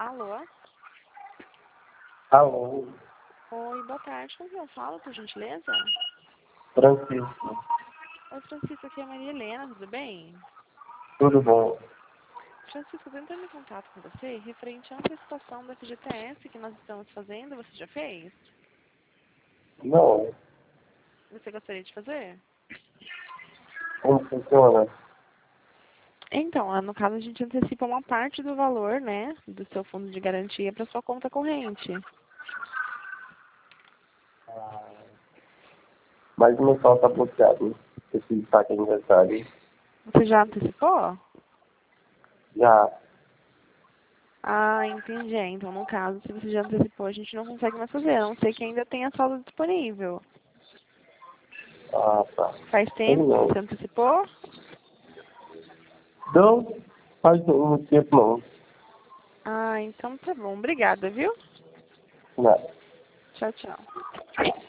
Alô? Alô, Oi, boa tarde. Com quem eu falo, por gentileza? Francisco, Oi, Francisco, aqui é a Maria Helena, tudo bem? tudo bom? Francisco, tô entrando em contato com você referente à antecipação da FGTS que nós estamos fazendo. Você já fez? Não, Você gostaria de fazer? como funciona? Então, no caso, a gente antecipa uma parte do valor, né, do seu fundo de garantia para sua conta corrente. Mas o meu saldo tá bloqueado. Esse destaque é aniversário. Você já antecipou? Já, Ah, entendi. Então, no caso, se você já antecipou, a gente não consegue mais fazer, a não ser que ainda tenha saldo disponível. tá. Faz Ele tempo que não. você antecipou? Não, faz muito tempo não. Ah, então tá bom. Obrigada, viu? Nada. Tchau, tchau.